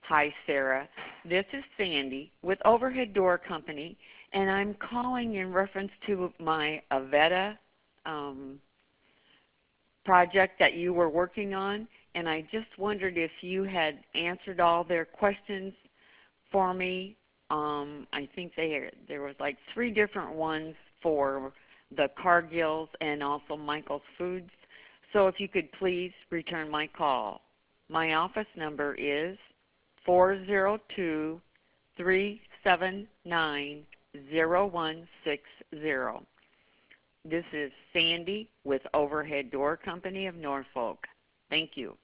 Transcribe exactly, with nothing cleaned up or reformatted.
Hi, Sarah. This is Sandy with Overhead Door Company, and I'm calling in reference to my Avetta um, project that you were working on, and I just wondered if you had answered all their questions for me. Um, I think they there was like three different ones for the Cargills and also Michael's Foods. So if you could please return my call. My office number is four zero two, three seven nine, zero one six zero. This is Sandy with Overhead Door Company of Norfolk. Thank you.